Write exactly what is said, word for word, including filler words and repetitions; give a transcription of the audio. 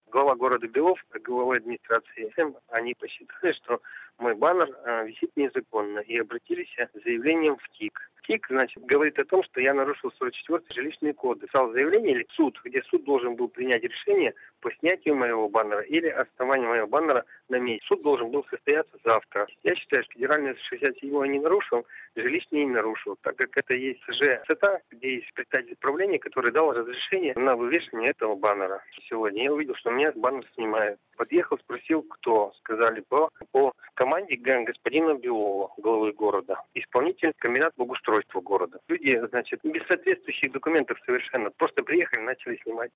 Глава города Белов, главой администрации, они посчитали, что мой баннер э, висит незаконно и обратились с заявлением в ТИК. ТИК, значит, говорит о том, что я нарушил сорок четвёртый жилищный кодекс. Писал заявление или суд, где суд должен был принять решение по снятию моего баннера или оставанию моего баннера на месте. Суд должен был состояться завтра. Я считаю, что федеральный шестьдесят седьмой не нарушил, жилищный не нарушил, так как это есть ЖЦТ, где есть представитель правления, который дал разрешение на вывешивание этого баннера. Сегодня я увидел, что меня баннер снимают. Подъехал, спросил, кто. Сказали по, по команде господина Белова, главы города, исполнитель комбината благоустройства города. Люди, значит, без соответствующих документов совершенно. Просто приехали, начали снимать.